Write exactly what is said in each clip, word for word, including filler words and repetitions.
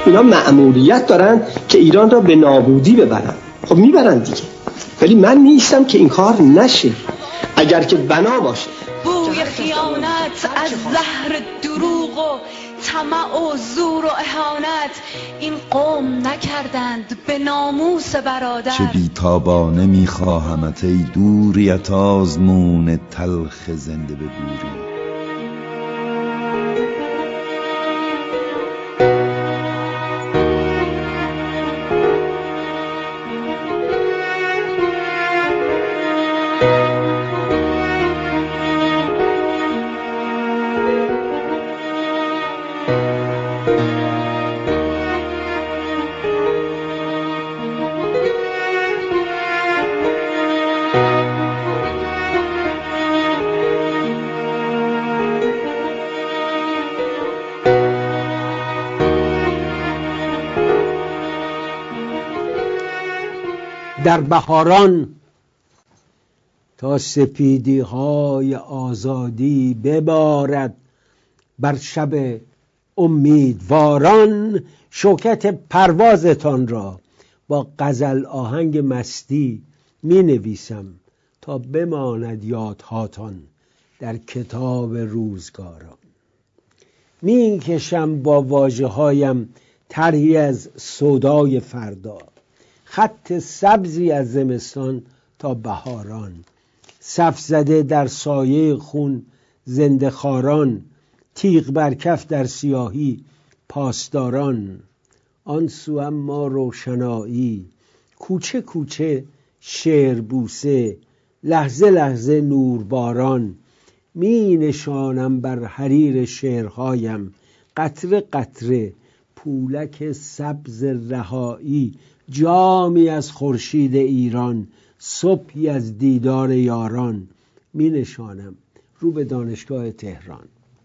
اینا مأموریت دارن که ایران را به نابودی ببرن. خب میبرن دیگه، ولی من نیستم که این کار نشه. اگر که بنا باشه بوی خیانت از زهر دروغ و طمع و زور و اهانت این قوم نکردند به ناموس برادر. چه بیتابانه میخواهمت ای دوریت آزمون تلخ زنده به بوری. در بهاران تا سپیدی های آزادی ببارد بر شب امیدواران، شوکت پروازتان را با غزل آهنگ مستی می نویسم تا بماند یادهاتان در کتاب روزگاران. می کشم با واژه هایم طرحی از سودای فردا، خط سبزی از زمستان تا بهاران، صف زده در سایه خون زنده خاران، تیغ برکف در سیاهی پاسداران. آن سو اما روشنایی، کوچه کوچه شعر بوسه، لحظه لحظه نورباران. می نشانم بر حریر شعرهایم قطره قطره پولک سبز رهایی، جامی از خورشید ایران، صبحی از دیدار یاران. می نشانم رو به دانشگاه تهران،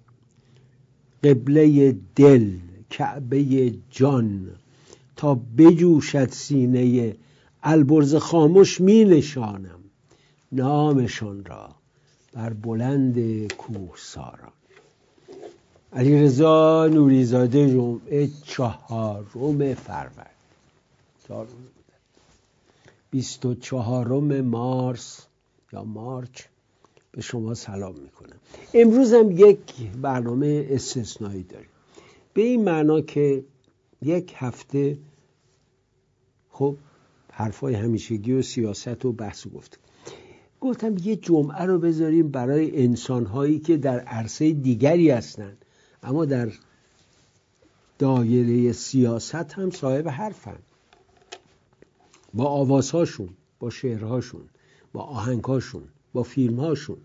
قبله دل، کعبه جان، تا بجوشد سینه البرز خاموش. می نشانم نامشان را بر بلند کوهساران. علیرضا نوریزاده، جمعه چهارم فروردین، بیست و چهارم مارس یا مارچ به شما سلام میکنم. امروز هم یک برنامه استثنایی داریم، به این معنا که یک هفته خب حرفای همیشگی و سیاست و بحث و گفت گفتم یه جمعه رو بذاریم برای انسانهایی که در عرصه دیگری هستن اما در دایره سیاست هم صاحب حرفن، با آوازهاشون، با شعرهاشون، با آهنگهاشون، با فیلمهاشون.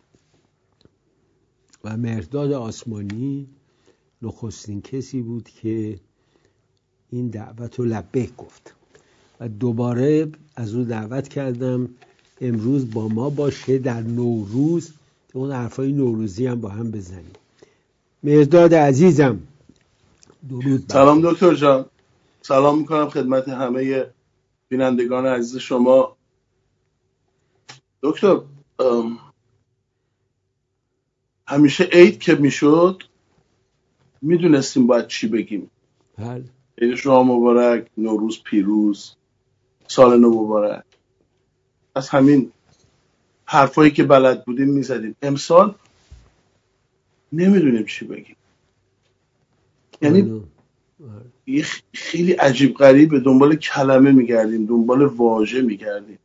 و مهرداد آسمانی نخستین کسی بود که این دعوت رو لبیک گفت و دوباره از او دعوت کردم امروز با ما باشه در نوروز، اون حرفای نوروزی هم با هم بزنیم. مهرداد عزیزم درود. سلام دکتر جان، سلام میکنم خدمت همه بینندگان عزیز شما. دکتر همیشه عید که میشد میدونستیم باید چی بگیم. بله. عید شما مبارک، نوروز پیروز، سال نو مبارک. از همین حرفایی که بلد بودیم میزدیم. امسال نمیدونیم چی بگیم، یعنی یه خیلی عجیب غریبه، دنبال کلمه میگردیم، دنبال واژه میگردیم،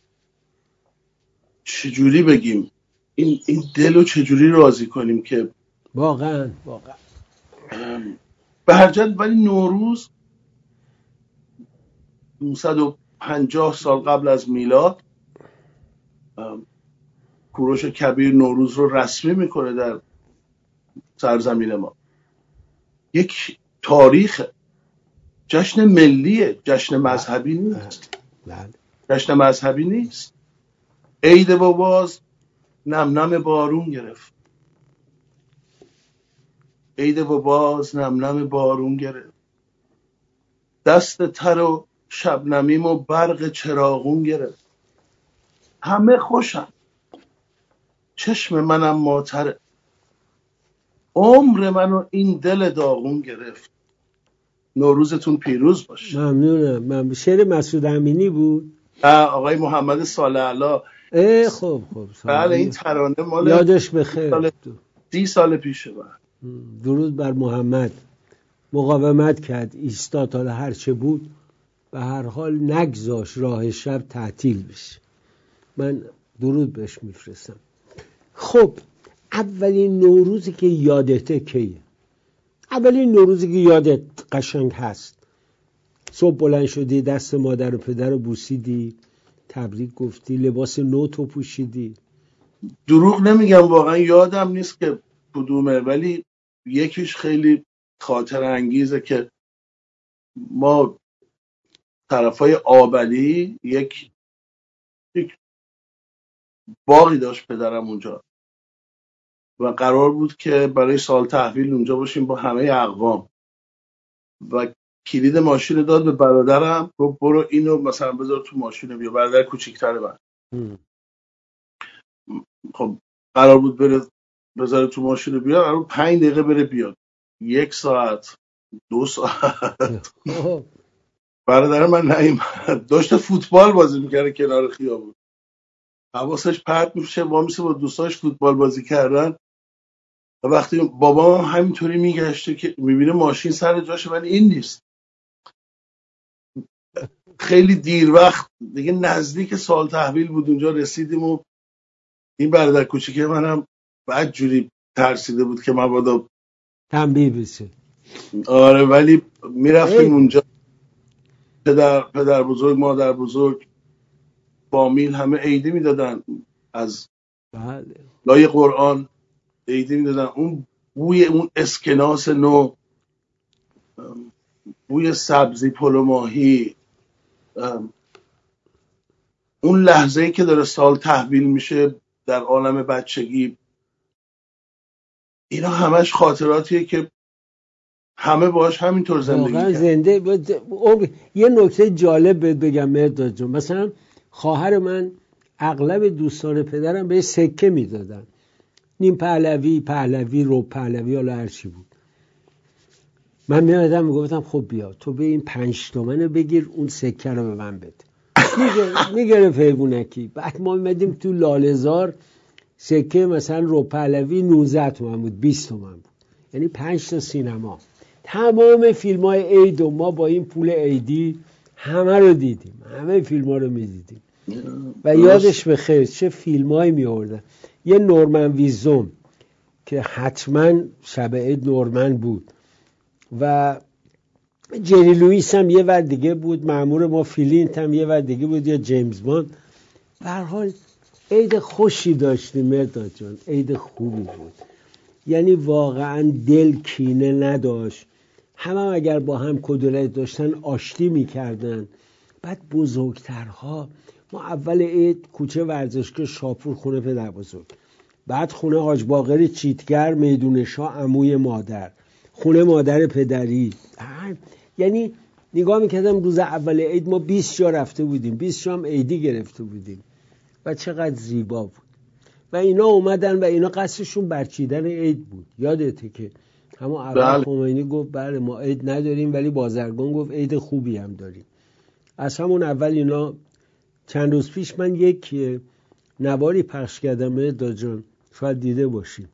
چجوری بگیم این این دلو چجوری راضی کنیم که واقعا واقعا به هر جد. ولی نوروز دویست و پنجاه سال قبل از میلاد کوروش کبیر نوروز رو رسمی میکنه در سرزمین ما. یک تاریخ، جشن ملیه، جشن مذهبی نیست. جشن مذهبی نیست. عید و باز نم نم بارون گرفت، عید و باز نم نم بارون گرفت، دست تر و شبنمیم و برق چراغون گرفت. همه خوشن، چشم منم ماتره، عمر منو این دل داغون گرفت. نوروزتون پیروز باشه. ممنونم. من شعر مسعود امینی بود. آقای محمد صالح علا. اه خب خب بله این ترانه مال یادش بخیر سال سی سال پیشه. درود بر محمد. مقاومت کرد، ایستاد، تا هر چه بود به هر حال نگذاش راه شب تعطیل بشه. من درود بهش میفرستم. خب اولین نوروزی که یادته کیه؟ اولین نوروزی که یادت قشنگ هست، صبح بلند شدی دست مادر و پدر رو بوسیدی، تبریک گفتی، لباس نو تو پوشیدی؟ دروغ نمیگم واقعا یادم نیست که کدومه، ولی یکیش خیلی خاطر انگیزه که ما طرفای آبلی یک یک باغی داشت پدرم اونجا و قرار بود که برای سال تحویل اونجا باشیم با همه اقوام و کلید ماشین داد به برادرم، گفت برو اینو مثلا بذار تو ماشین بیا. برادر کوچیک‌تر من خب قرار بود بره بذاره تو ماشین بیا، قرار بود پنج دقیقه بره بیاد، یک ساعت دو ساعت برادر من نیومد، داشته فوتبال بازی میکرده کنار خیابون، حواسش پرت میشه با میشه با دوستاش فوتبال بازی کردن و وقتی بابام هم همینطوری میگشته که میبینه ماشین سر جاشه ولی این نیست. خیلی دیر وقت دیگه نزدیک سال تحویل بود اونجا رسیدیم و این برادر کوچیکه منم بعد جوری ترسیده بود که مبادا تنبیه بشه. آره ولی میرفتیم اونجا، پدر پدر بزرگ مادر بزرگ فامیل همه عیدی میدادن، از بله لای قرآن عیدی میدادن. اون بوی اون اسکناس نو، بوی سبزی پلو ماهی، اون لحظه‌ای که داره سال تحویل میشه در عالم بچگی، اینا همش خاطراتیه که همه باهاش همینطور زندگی واقعا کرد. زنده ب... یه نکته جالب بهت بگم مرداد جون، مثلا خواهر من اغلب دوستان پدرم به سکه میدادن، نیم پهلوی، پهلوی، رو پهلوی، حالا هر چی بود. من میادم میگفتم خب بیا تو به این پنج تومنه بگیر اون سکه رو به من بده. میگره فیبونکی. بعد ما میمدیم تو لاله‌زار، سکه مثلا رو پهلوی نوزده تومن بود، بیست تومن بود، یعنی پنج تا سینما. تمام فیلم های عید و ما با این پول عیدی همه رو دیدیم، همه فیلم ها رو میدیدیم و یادش بخیر چه فیلم هایی می آوردن. یه نورمن ویزوم که حتما شب عید نورمن بود و جری لوئیس هم یه ور دیگه بود، مأمور ما فیلینت هم یه ور دیگه بود، یا جیمز باند. به هر حال عید خوشی داشتیم مرداد جان، عید خوبی بود، یعنی واقعا دل کینه نداشت، همه هم اگر با هم کدورت داشتن آشتی میکردن. بعد بزرگترها، ما اول عید کوچه ورزشگاه شاپور خونه پدر بزرگ، بعد خونه حاج باقر چیتگر میدون شاه عموی مادر، خونه مادر پدری. یعنی نگاه میکردم روز اول عید ما بیست جا رفته بودیم، بیست جا هم عیدی گرفته بودیم و چقدر زیبا بود. و اینا اومدن و اینا قصدشون برچیدن عید بود. یادته که همون اول خمینی گفت بله ما عید نداریم، ولی بازرگان گفت عید خوبی هم داریم. از همون اول اینا. چند روز پیش من یک نواری پخش کردم مرداد جان، شاید دیده باشیم.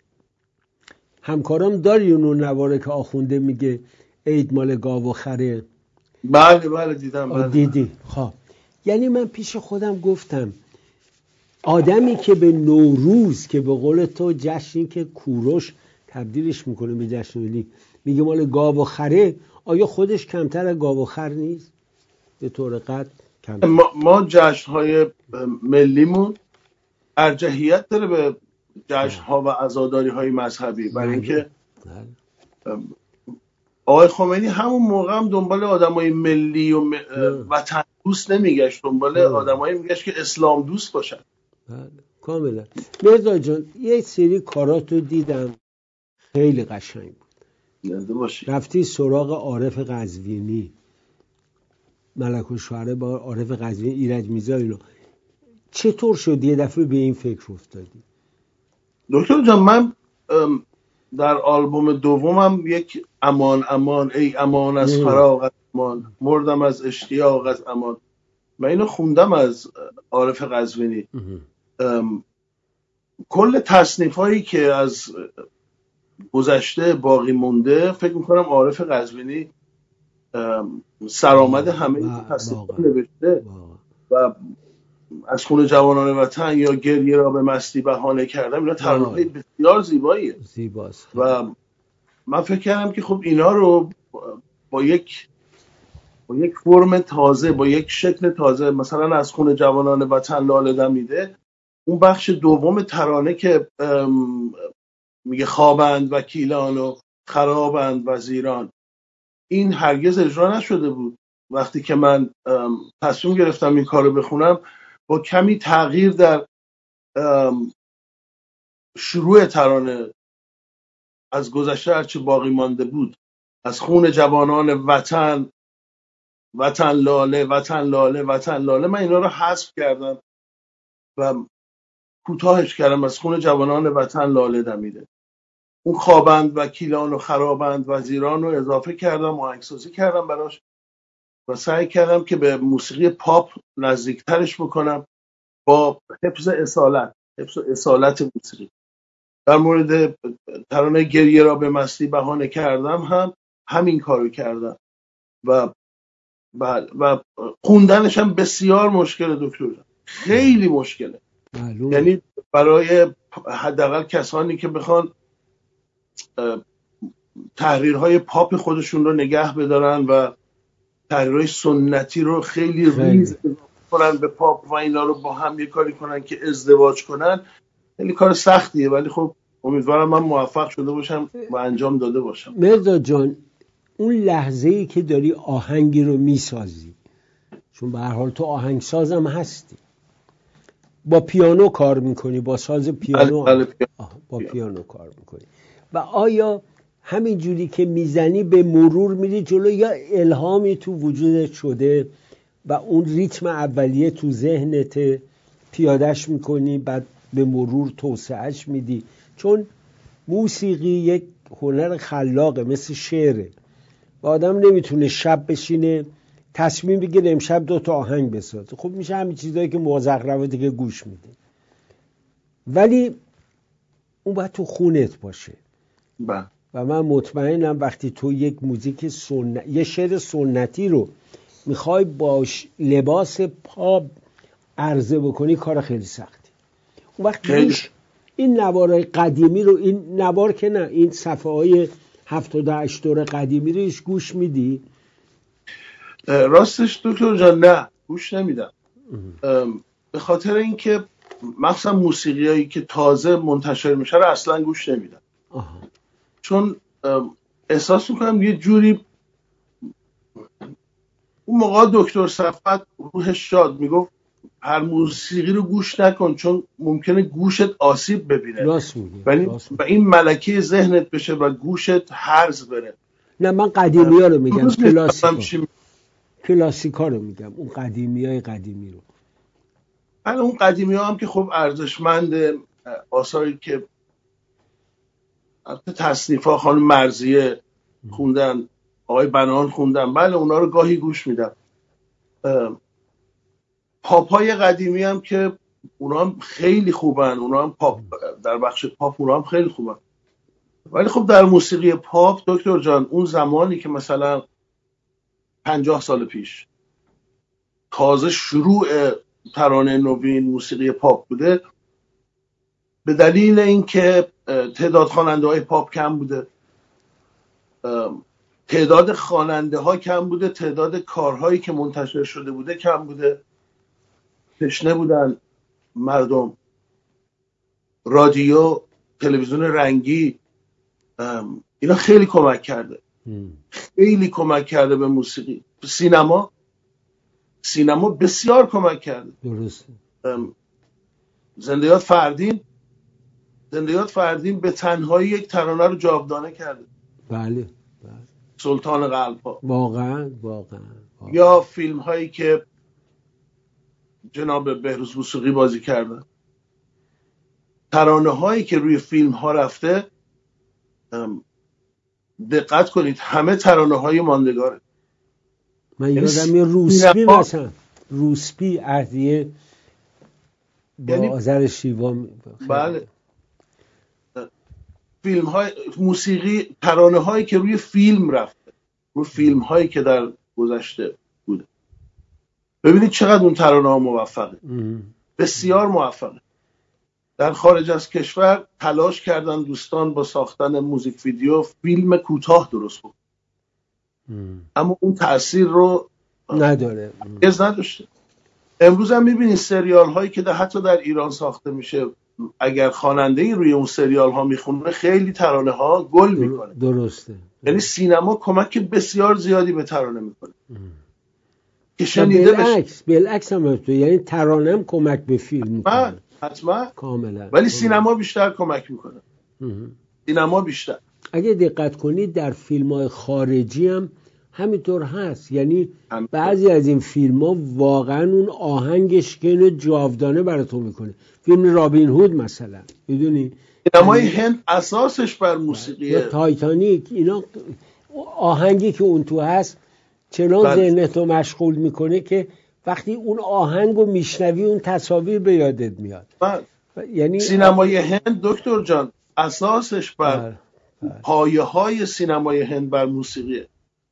همکارام داری اون نواره که آخونده میگه عید مال گاو و خره؟ بله بله دیدم. بله دیدی؟ خب یعنی من پیش خودم گفتم آدمی که به نوروز که به قول تو جشنی که کوروش تبدیلش میکنه به جشن ملی میگه مال گاو و خره، آیا خودش کمتر از گاو و خر نیست؟ به طور قطع کمتر. ما, ما جشن‌های ملیمون ارجحیت داره به جشن‌ها و عزاداری‌های مذهبی، برای اینکه آقای خمینی همون موقع هم دنبال آدمای ملی و وطن دوست نمیگشت، دنبال آدمایی میگشت که اسلام دوست باشن. کاملا. مرداد جان یک سری کاراتو دیدم خیلی قشنگ بود. رفتی سراغ عارف قزوینی، ملک الشعرا با عارف قزوینی، ایرج میرزا، اینا چطور شد یه دفعه به این فکر افتادی؟ دکتر جان من در آلبوم دومم یک امان امان ای امان از فراق از امان، مردم از اشتیاق از امان. من اینو خوندم از عارف قزوینی. کل تصنیف هایی که از گذشته باقی مونده فکر میکنم عارف قزوینی سرآمد همه تصنیف ها نوشته و از خون جوانان وطن یا گریه را به مستی بهانه کردم، اینا ترانه‌های بسیار زیباییه زیباست و من فکر کردم که خب اینا رو با یک با یک فرم تازه، با یک شکل تازه، مثلا از خون جوانان وطن لاله دمیده، اون بخش دوم ترانه که میگه خوابند وکیلان و خرابند وزیران، این هرگز اجرا نشده بود. وقتی که من تصمیم گرفتم این کارو بخونم، با کمی تغییر در شروع ترانه از گذشته هرچه باقی مانده بود، از خون جوانان وطن، وطن لاله، وطن لاله، وطن لاله، من اینا رو حذف کردم و کوتاهش کردم، از خون جوانان وطن لاله دمیده. اون خوابند وکیلان و خرابند وزیران رو اضافه کردم، آهنگسازی کردم براش و سعی کردم که به موسیقی پاپ نزدیکترش بکنم با حفظ اصالت، حفظ اصالت موسیقی. در مورد ترانه گریه را به مستی بهانه کردم هم همین کارو کردم و و و خوندنش هم بسیار مشکل دکتر، خیلی مشکله. معلوم. یعنی برای حداقل کسانی که بخوان تحریرهای پاپ خودشون رو نگه بدارن و تحریرهای سنتی رو خیلی, خیلی. ریز کنن به پاپ و اینا رو با هم یه کاری کنن که ازدواج کنن، خیلی کار سختیه، ولی خب امیدوارم من موفق شده باشم و انجام داده باشم. مرداد جان، اون لحظه‌ای که داری آهنگی رو میسازی، چون به هر حال تو آهنگسازم هستی، با پیانو کار میکنی، با ساز پیانو بله بله با پیانو کار میکنی و آیا همین جوری که میزنی به مرور میری جلو یا الهامی تو وجودت شده و اون ریتم اولیه تو ذهنت پیادهش میکنی بعد به مرور توسعهش میدی؟ چون موسیقی یک هنر خلاقه، مثل شعره و آدم نمیتونه شب بشینه تصمیم بگیره امشب دو تا آهنگ بسازه. خب میشه همین چیزایی که مزخرفاتی که گوش میده، ولی اون باید تو خونت باشه. با. و من مطمئنم وقتی تو یک موزیک سنت، یه شعر سنتی رو میخوای باش لباس پاپ عرضه بکنی، کار خیلی سختی. اون وقت گوش این نوارای قدیمی رو، این نوار که نه، این صفحه های هفتاد و هشت دور قدیمی رو ایش گوش میدی؟ راستش دکتر جان نه، گوش نمیدم. به خاطر اینکه مخصوصا موسیقی هایی که تازه منتشر میشه رو اصلا گوش نمیدم. آها. چون احساس میکنم یه جوری، اون موقع دکتر صفوت روحش شاد میگفت هر موسیقی رو گوش نکن چون ممکنه گوشت آسیب ببینه و این ملکه ذهنت بشه و گوشت هرز بره. نه من قدیمی ها رو میگم، کلاسیکا کلاسیکا رو میگم، اون قدیمی های قدیمی رو. بله اون قدیمی ها هم که خب ارزشمند، آثاری که تصنیف ها خانم مرضیه خوندن، آقای بنان خوندن، بله اونا رو گاهی گوش میدم. پاپ های قدیمی هم که اونا هم خیلی خوبن، اونا هم پاپ، در بخش پاپ اونا هم خیلی خوبن. ولی خب در موسیقی پاپ دکتر جان، اون زمانی که مثلا پنجاه سال پیش تازه شروع ترانه نوین موسیقی پاپ بوده، به دلیل اینکه تعداد خواننده های پاپ کم بوده، تعداد خواننده ها کم بوده، تعداد کارهایی که منتشر شده بوده کم بوده، تشنه بودن مردم، رادیو، تلویزیون رنگی، اینا خیلی کمک کرده، خیلی کمک کرده به موسیقی. سینما سینما بسیار کمک کرده. درسته. زنده‌یاد فردین زنده‌یاد فردین به تنهایی یک ترانه رو جاودانه کرده. بله بله. سلطان قلب‌ها. واقعا واقعا. یا فیلم هایی که جناب بهروز موسیقی بازی کردن، ترانه هایی که روی فیلم ها رفته دقت کنید همه ترانه های ماندگاره. من یادم یه روسپی مثلا روسپی عهدیه با یعنی آذر شیوا. بله فیلم های موسیقی ترانه هایی که روی فیلم رفته، روی فیلم هایی که در گذشته بوده. ببینید چقدر اون ترانه ها موفقه، بسیار موفقه. در خارج از کشور تلاش کردن دوستان با ساختن موزیک ویدیو فیلم کوتاه درست کنن، اما اون تأثیر رو نداره، از نداشته. امروز هم میبینید سریال هایی که در حتی در ایران ساخته میشه، اگر خواننده‌ای روی اون سریال ها میخونه خیلی ترانه ها گل میکنه. درسته. یعنی سینما کمک بسیار زیادی به ترانه میکنه که شنیده بشه. بالعکس بالعکس هم تو، یعنی ترانه هم کمک به فیلم میکنه. حتما کاملا. ولی سینما بیشتر کمک میکنه. سینما بیشتر. اگه دقت کنید در فیلم‌های خارجی هم همینطور هست، یعنی بعضی از این فیلم ها واقعا اون آهنگش که اینو جاودانه براتون میکنه. فیلم رابین هود مثلا، میدونی سینمای هند اساسش بر موسیقیه. یا تایتانیک، اینا آهنگی که اون تو هست چنان ذهنتو مشغول میکنه که وقتی اون آهنگو میشنوی اون تصاویر به یادت میاد. یعنی سینمای هند دکتر جان اساسش بر پایه های سینمای هند بر موسیقیه.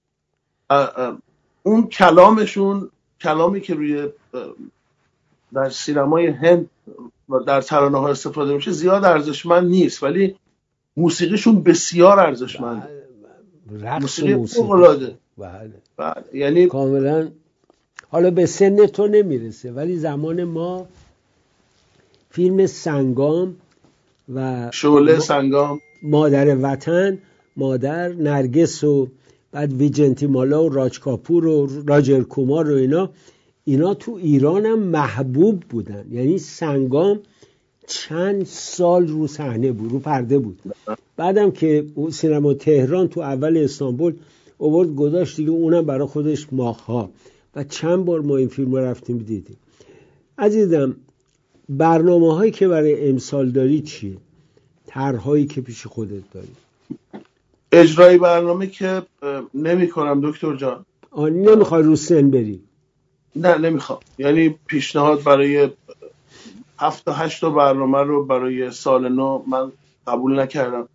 اون کلامشون، کلامی که روی در سینمای هند و در ترانه ها استفاده میشه زیاد ارزشمند نیست، ولی موسیقیشون بسیار ارزشمنده. موسیقی فوق‌العاده. بله. بله. یعنی کاملا. حالا به سن تو نمیرسه، ولی زمان ما فیلم سنگام و شعله ما... سنگام، مادر وطن، مادر نرگس و بعد ویجنتی مالا و راج کاپور و راجر کومار و اینا اینا تو ایران هم محبوب بودن. یعنی سنگام چند سال رو صحنه بود، رو پرده بود. بعدم که سینما تهران تو اول استانبول آورد گذاشت دیگه، اونم برای خودش ماها و چند بار ما این فیلم رو رفتیم دیدیم. عزیزم برنامه هایی که برای امسال داری چیه؟ طرح‌هایی که پیش خودت داری؟ اجرای برنامه که نمی کنم دکتر جان. آن نمیخوای رو سن بری؟ نه نمیخوام. یعنی پیشنهاد برای هفت تا هشت تا برنامه رو برای سال نو من قبول نکردم.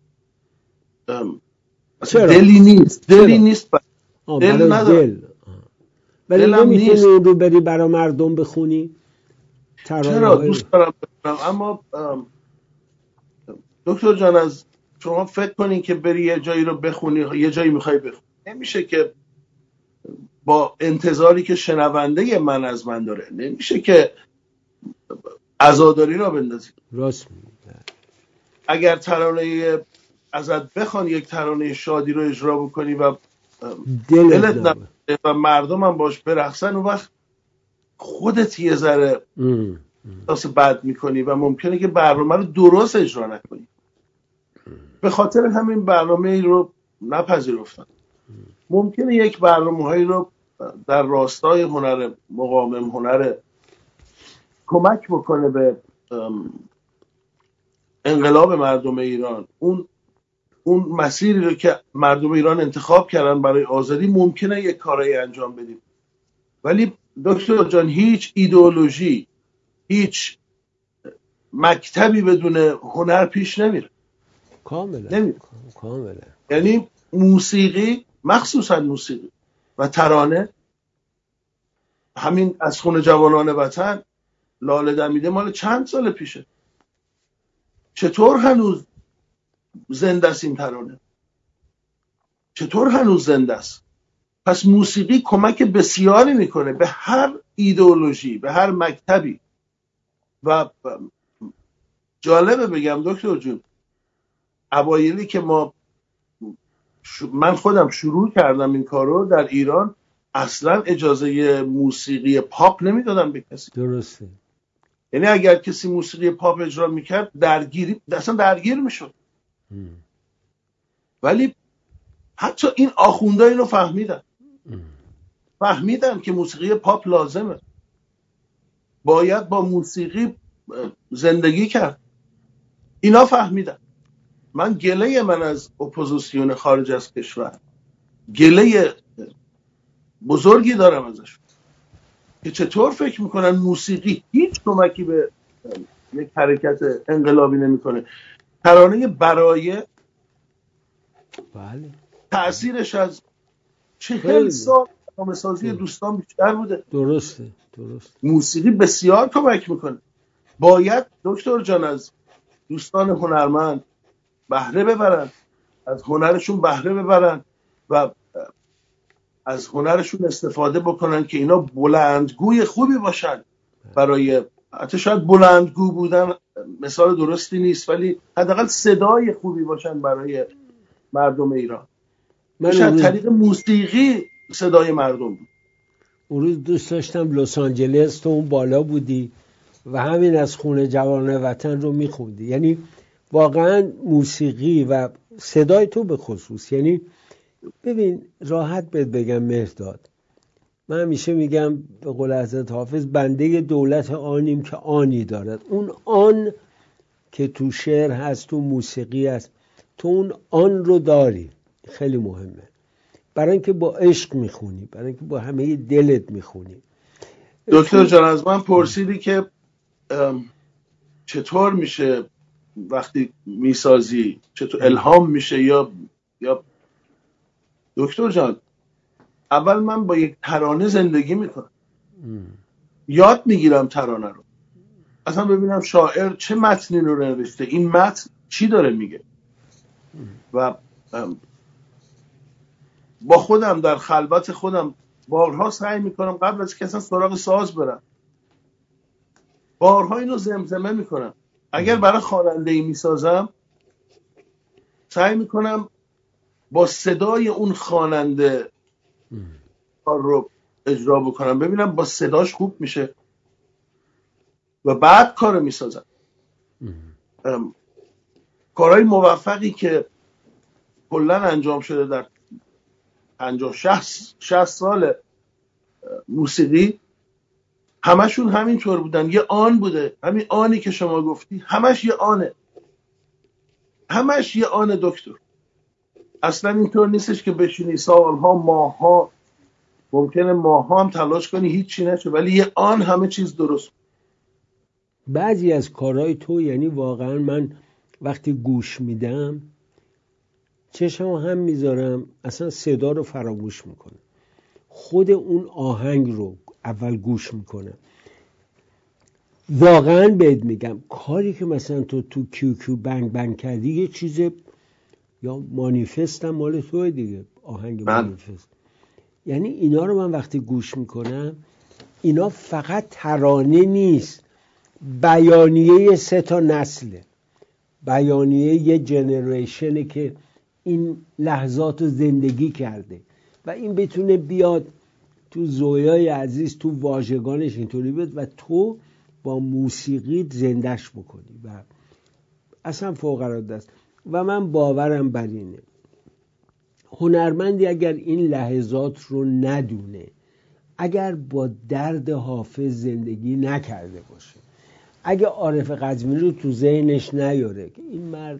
چرا؟ دلی نیست دلی چرا؟ نیست بر... دل ندارم. دل. ولی نمیتونی اون رو بری برای مردم بخونی؟ چرا؟ دوست دارم بخونم، اما دکتر جان از شما فکر کنین که بری یه جایی رو بخونی، یه جایی میخوای بخونی، نمیشه که با انتظاری که شنونده من از من داره، نمیشه که عزاداری را بندازی. راست میگی. اگر ترانه ازت بخوان یک ترانه شادی رو اجرا بکنی و دلت نباشه و مردم هم باش برقصن، اون وقت خودت یه ذره احساس بد میکنی و ممکنه که برنامه رو درست اجرا نکنی. به خاطر همین برنامه ای رو نپذیرفتن. ممکنه یک برنامه هایی رو در راستای هنر مقاوم، هنر کمک بکنه به انقلاب مردم ایران، اون اون مسیری رو که مردم ایران انتخاب کردن برای آزادی، ممکنه یک کارایی انجام بدیم. ولی دکتر جان هیچ ایدئولوژی، هیچ مکتبی بدون هنر پیش نمیره. کاملا نمیره. کاملا. یعنی موسیقی، مخصوصا موسیقی و ترانه، همین از خون جوانان وطن، لاله دمیده مال چند سال پیشه. چطور هنوز زنده است این ترانه؟ چطور هنوز زنده است؟ پس موسیقی کمک بسیاری میکنه به هر ایدئولوژی، به هر مکتبی. و جالبه بگم دکتر جون، اوایلی که ما من خودم شروع کردم این کارو در ایران، اصلا اجازه موسیقی پاپ نمیدادن به کسی. درسته. یعنی اگر کسی موسیقی پاپ اجرا میکرد درگیری، اصلا درگیر میشد. ولی حتی این آخوندا اینو فهمیدن. فهمیدن که موسیقی پاپ لازمه، باید با موسیقی زندگی کرد. اینا فهمیدن. من گله من از اپوزیسیون خارج از کشور، گله بزرگی دارم ازش که چطور فکر میکنن موسیقی هیچ کمکی به یک حرکت انقلابی نمیکنه. ترانه برای بله تأثیرش از چهل سال برنامه‌سازی دوستان بیشتر بوده. درسته درست. موسیقی بسیار کمک میکنه. باید دکتر جان از دوستان هنرمند بهره ببرن، از هنرشون بهره ببرن و از هنرشون استفاده بکنن که اینا بلندگوی خوبی باشن برای، حتی شاید بلندگو بودن مثال درستی نیست، ولی حداقل صدای خوبی باشن برای مردم ایران. من شاید طریق موسیقی صدای مردم بود. اون روز دوست داشتم لس آنجلس تو اون بالا بودی و همین از خونه جوانان وطن رو میخوندی. یعنی واقعا موسیقی و صدای تو به خصوص، یعنی ببین راحت بهت بگم مهرداد، من همیشه میگم به قول حضرت حافظ بنده دولت آنیم که آنی دارد. اون آن که تو شعر هست، تو موسیقی هست، تو اون آن رو داری. خیلی مهمه، برای اینکه با عشق میخونی، برای اینکه با همه دلت میخونی. دکتر جان از من پرسیدی که چطور میشه وقتی میسازی، چطور الهام میشه یا یا دکتر جان اول من با یک ترانه زندگی میکنم، یاد میگیرم ترانه رو، اصلا ببینم شاعر چه متنی رو نوشته، این متن چی داره میگه، و با خودم در خلوت خودم بارها سعی میکنم قبل از که اصلا سراغ ساز برم بارها اینو زمزمه میکنم. اگر برای خواننده‌ای میسازم سعی میکنم با صدای اون خواننده کار رو اجرا بکنم، ببینم با صداش خوب میشه و بعد کارو میسازم. کارهای موفقی که کلا انجام شده در پنجاه شصت سال موسیقی همشون همینطور بودن، یه آن بوده، همین آنی که شما گفتی همش یه آنه، همش یه آن دکتر. اصلا اینطور نیستش که بشینی سالها ماها، ممکنه ماها هم تلاش کنی هیچی نشه ولی یه آن همه چیز درست. بعضی از کارهای تو یعنی واقعا من وقتی گوش میدم چشم هم میذارم، اصلا صدا رو فراموش میکنم، خود اون آهنگ رو اول گوش میکنم. واقعا بهت میگم کاری که مثلا تو تو کیو کیو بنگ بنگ کردی یه چیز، یا مانیفست هم مال توه دیگه، آهنگ من. مانیفست. یعنی اینا رو من وقتی گوش میکنم اینا فقط ترانه نیست، بیانیه سه تا نسله، بیانیه یه جنریشنه که این لحظات رو زندگی کرده و این بتونه بیاد تو زویای عزیز تو واژگانش اینطوری بیاد و تو با موسیقی زندش بکنی و اصلا فوق العاده است. و من باورم بر اینه هنرمندی اگر این لحظات رو ندونه، اگر با درد حافظ زندگی نکرده باشه، اگه عارف قزوینی رو تو ذهنش نیاره که این مرد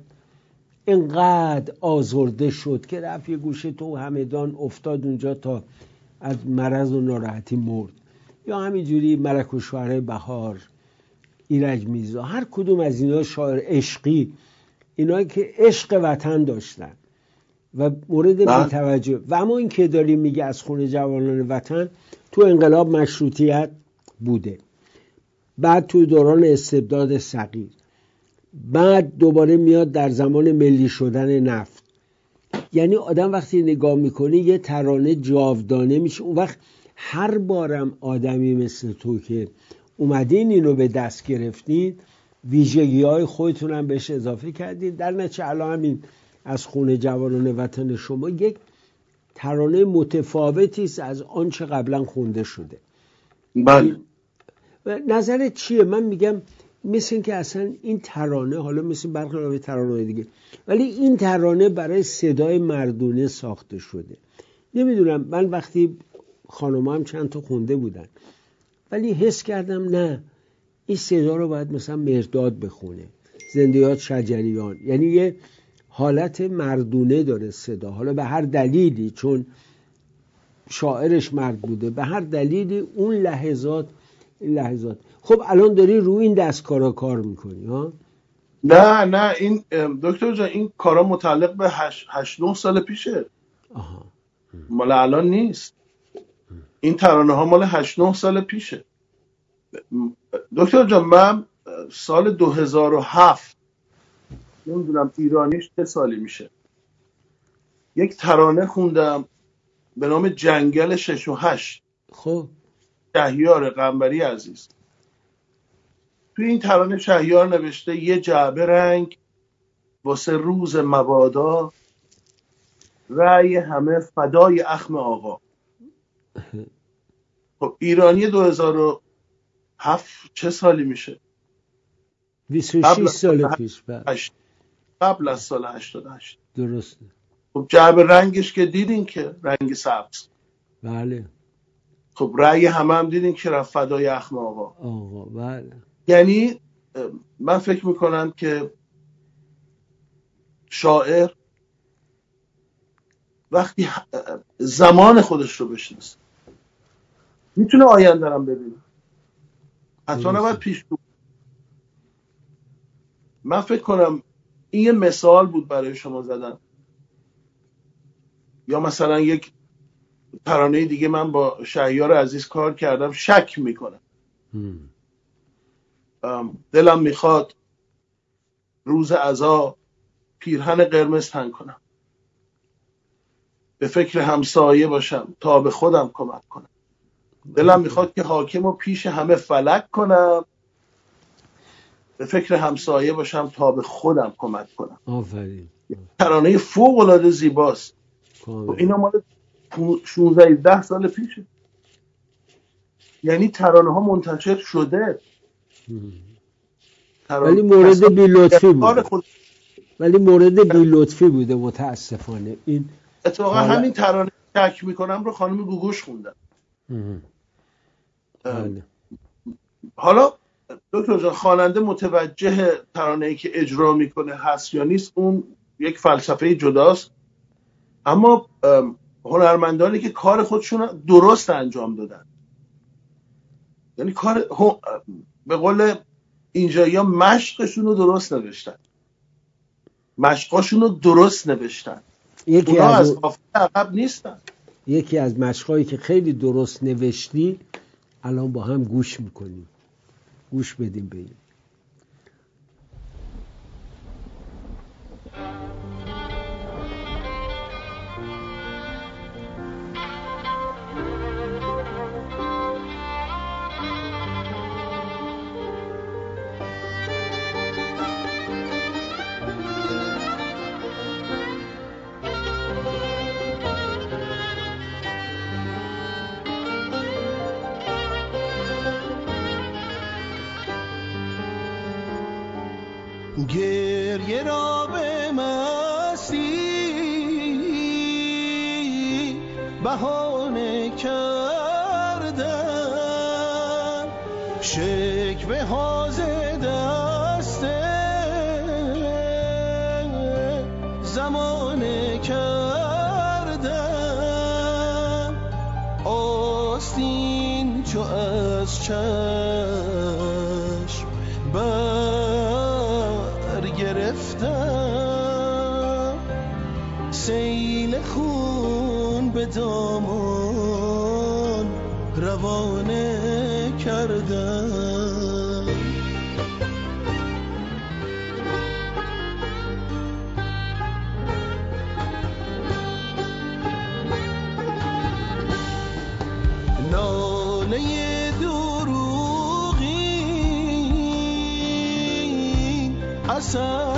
اینقدر آزرده شد که رفت یه گوشه تو همدان افتاد اونجا تا از مرض و ناراحتی مرد، یا همینجوری ملک الشعراء بهار، ایرج میرزا، هر کدوم از اینا شاعر عشقی، اینا که عشق وطن داشتن و مورد بی‌توجهی. و اما این که داری میگه از خون جوانان وطن تو انقلاب مشروطیت بوده، بعد تو دوران استبداد صغیر، بعد دوباره میاد در زمان ملی شدن نفت. یعنی آدم وقتی نگاه میکنه یه ترانه جاودانه میشه. اون وقت هر بارم آدمی مثل تو که اومدین اینو به دست گرفتین ویژگی های خودتون هم بهش اضافه کردین، در نتیجه الان همین از خون جوانان وطن شما یک ترانه متفاوتی است از آنچه قبلا خونده شده. بله. نظرت چیه؟ من میگم مثل این که اصلا این ترانه، حالا مثل برخلاف ترانه دیگه، ولی این ترانه برای صدای مردونه ساخته شده. نمیدونم، من وقتی خانوما هم چند تا خونده بودن ولی حس کردم نه، این صدا رو باید مثلا مهرداد بخونه، زندیات شجریان، یعنی یه حالت مردونه داره صدا، حالا به هر دلیلی، چون شاعرش مرد بوده، به هر دلیلی اون لحظات لحظات خب الان داری روی این دستکارا کار میکنی ها؟ نه نه این دکتر جان این کارا متعلق به هشت هشت نه سال پیشه. آها. مال الان نیست. این ترانه ها مال هشت نه سال پیشه. دکتر جان من سال دو هزار و هفت، نمیدونم ایرانیش چه سالی میشه، یک ترانه خوندم به نام جنگل شش و هشت. خب شهیار قنبری عزیز توی این ترانه شهیار نوشته یه جعبه رنگ واسه روز مبادا، رأی همه فدای اخم آقا. خب ایرانی دو هزار و هفت چه سالی میشه؟ بیست و شش سال پیش. هشت. قبل از سال هشتاد و هشت. درسته. خب جعبه رنگش که دیدین که رنگ سبز. بله. خب رأی همه هم دیدین که رفت فدای اخم آقا. آقا بله. یعنی من فکر میکنم که شاعر وقتی زمان خودش رو بشناسه میتونه آینده رو ببینه، حتی نباید پیش رو. من فکر کنم این یه مثال بود برای شما زدن. یا مثلا یک ترانه دیگه من با شهیار عزیز کار کردم، شک میکنم. دلم میخواد روز عزا پیرهن قرمز تن کنم، به فکر همسایه باشم تا به خودم کمک کنم. دلم میخواد که حاکم و پیش همه فلک کنم، به فکر همسایه باشم تا به خودم کمک کنم. آفرین. ترانه فوق العاده زیباست. و اینا مال شانزده هفده سال پیشه. یعنی ترانه ها منتشر شده. ولی مورد بی لطفی بوده. ولی مورد بی لطفی بوده متاسفانه. این اتفاقا حالا... همین ترانه شک میکنم رو خانم گوگوش خوندن. حالا دکتر جان خواننده متوجه ترانه‌ای که اجرا میکنه هست یا نیست اون یک فلسفه جداست، اما هنرمندانی که کار خودشون درست انجام دادن، یعنی کار به قول اینجایی ها مشقشون رو درست نوشتن، مشقاشون رو درست نوشتن، یکی اونا از از قافیه عقب نیستن. یکی از مشقایی که خیلی درست نوشتی الان با هم گوش میکنیم، گوش بدیم به این. گریه را به مستی بهانه کردن، شکوه ها ز دست زمانه کردن، آستین چو از چشم گرفتم، سیل خون به دامان روانه کردم. ناله دروغی اثر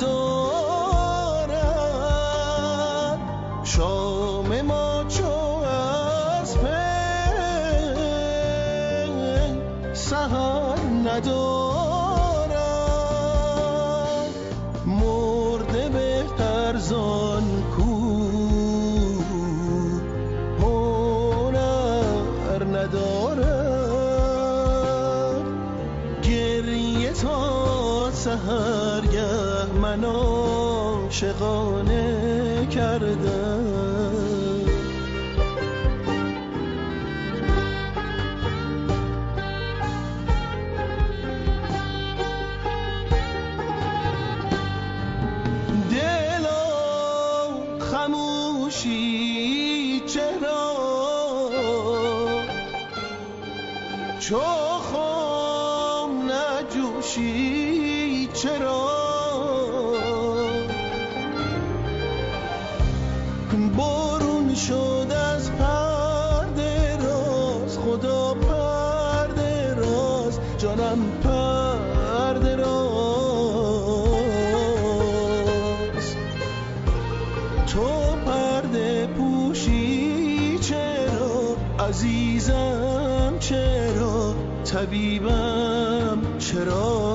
ندارد، شام ما چو از پی سحر ندارد، مرده بهتر زان کو هنر ندارد، گریه تا سحرگه من عاشقانه کردم. خموشی چرا چو خم نجوشی چرا برون شد از پرده راز خدا پرده راز جانم پرده راز تو پرده پوشی چرا عزیزم چرا طبیبم چرا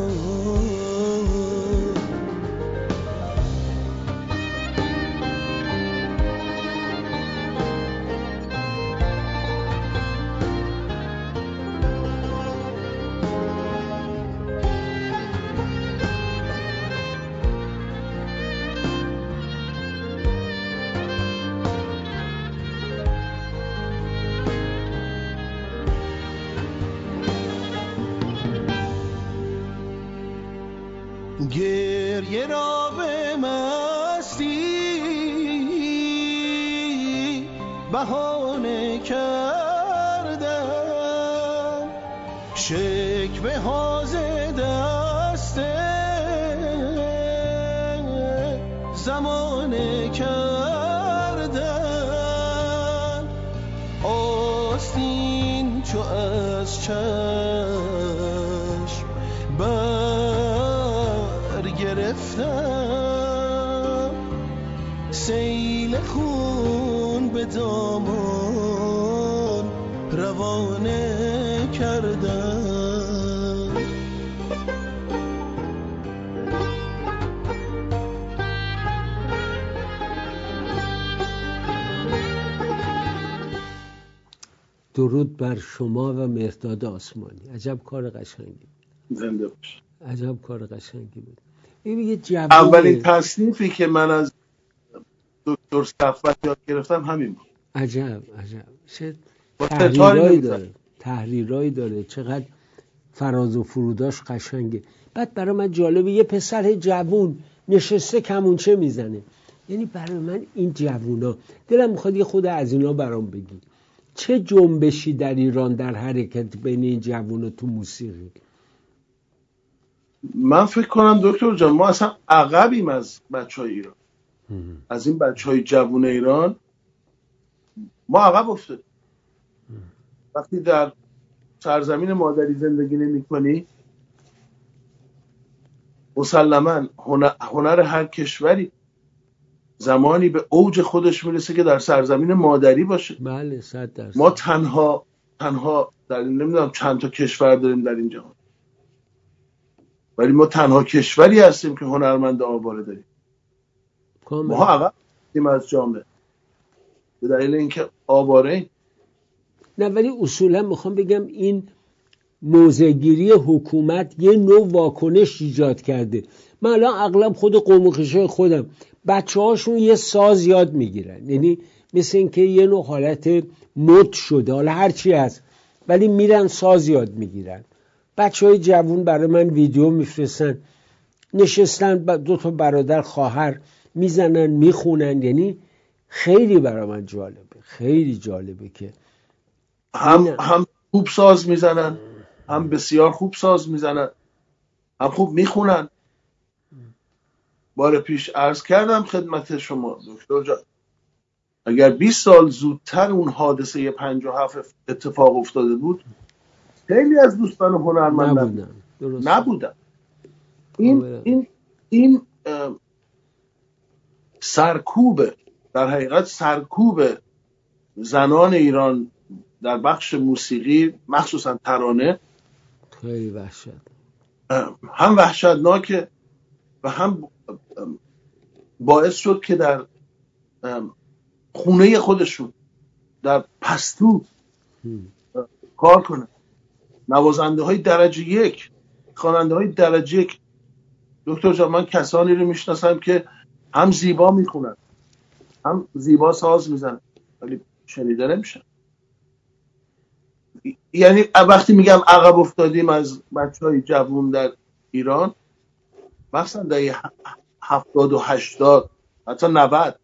گریه را به مستی بهانه کردم شکوه ها ز دست زمانه کردم آستین چو از چشم گرفتم سیل خون به دامان روانه کردم. درود بر شما و مهرداد آسمانی. عجب کار قشنگی. زنده باش. عجب کار قشنگی بود. این جواب اولین تصنیفی که من از دکتر صفوت یاد گرفتم همین بود. عجب عجب چه تحریرایی داره تحریرایی داره چقدر فراز و فروداش قشنگه. بعد برای من جالبه یه پسر جوون نشسته کمونچه میزنه. یعنی برای من این جوونا دلم میخواد یه خود از اینا برام بگی چه جنبشی در ایران در حرکت بین این جوونا تو موسیقی. من فکر کنم دکتر جان ما اصلا عقبیم از بچهای ایران هم. از این بچهای جوون ایران ما عقب افتادیم. وقتی در سرزمین مادری زندگی نمی کنی مسلماً هنر, هنر هر کشوری زمانی به اوج خودش میرسه که در سرزمین مادری باشه. بله صد درصد. ما تنها تنها در نمیدونم چند تا کشور داریم در این جهان ولی ما تنها کشوری هستیم که هنرمند آواره داریم. ما عقب هستیم از جامعه به دلیل اینکه آواره. نه ولی اصولا میخوام بگم این موضع‌گیری حکومت یه نوع واکنش ایجاد کرده. من الان اغلب خود قوم و خویشای خودم بچه هاشون یه ساز یاد میگیرن، یعنی مثل اینکه یه نوع حالت مد شده، حالا هرچی هست ولی میرن ساز یاد میگیرن. بچه های جوون برای من ویدیو میفرستن نشستن دو تا برادر خواهر میزنن میخونن. یعنی خیلی برای من جالبه، خیلی جالبه که هم هم خوب ساز میزنن، هم بسیار خوب ساز میزنن، هم خوب میخونن. بار پیش عرض کردم خدمت شما دکتر جان اگر بیست سال زودتر اون حادثه پنجاه و هفت اتفاق افتاده بود خیلی از دوستان هنرمندان نبودن. نبودن. این این این سرکوب در حقیقت سرکوب زنان ایران در بخش موسیقی مخصوصا ترانه خیلی وحشت هم وحشتناکه و هم باعث شد که در خونه خودشون در پستو کار کنن. نوازنده های درجه یک، خواننده های درجه یک دکتر جان من کسانی رو میشناسم که هم زیبا میخونن هم زیبا ساز میزنن ولی شنیده نمیشن. یعنی وقتی میگم عقب افتادیم از بچهای جوون در ایران، مثلا در هفتاد و هشتاد حتی نود،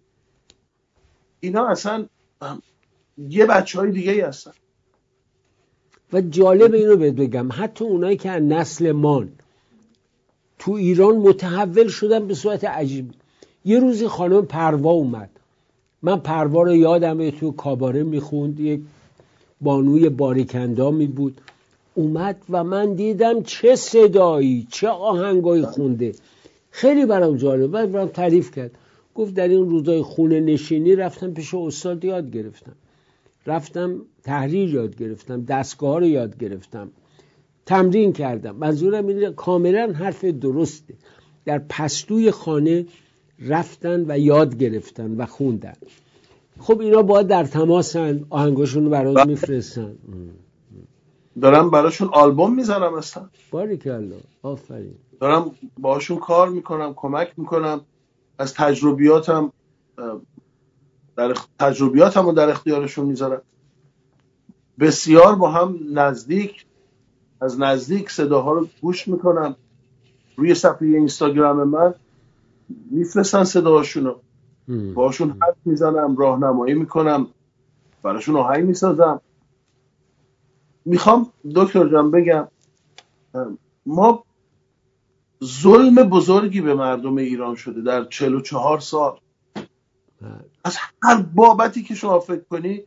اینا اصلا یه بچه های دیگه ای هستن. و جالب اینو بهت بگم حتی اونایی که از نسل مان تو ایران متحول شدن به صورت عجیب. یه روزی خانم پروا اومد، من پروا رو یادمه تو کاباره میخوند، یک بانوی باریکندامی بود، اومد و من دیدم چه صدایی چه آهنگایی خونده، خیلی برام جالب. بعد برام تعریف کرد، گفت در این روزای خونه نشینی رفتم پیش استاد یاد گرفتم، رفتم تحریر یاد گرفتم، دستگاه ها رو یاد گرفتم، تمرین کردم. منظورم اینه کاملا حرف درسته، در پستوی خانه رفتن و یاد گرفتن و خوندن. خب اینا باید در تماسن، آهنگاشون رو برات میفرستن، دارم براشون آلبوم میزنم اصلا. باریکالله، آفرین. دارم باشون کار میکنم، کمک میکنم، از تجربیاتم در تجربیاتم رو در اختیارشون میذارم. بسیار با هم نزدیک از نزدیک صداها رو گوش میکنم. روی صفحه اینستاگرام من میفرستن صداهاشون رو، باشون حرف میزنم، راهنمایی میکنم، براشون آهنگ میسازم. میخوام دکتر جان بگم ما ظلم بزرگی به مردم ایران شده در چهل و چهار سال. از هر بابتی که شما فکر کنی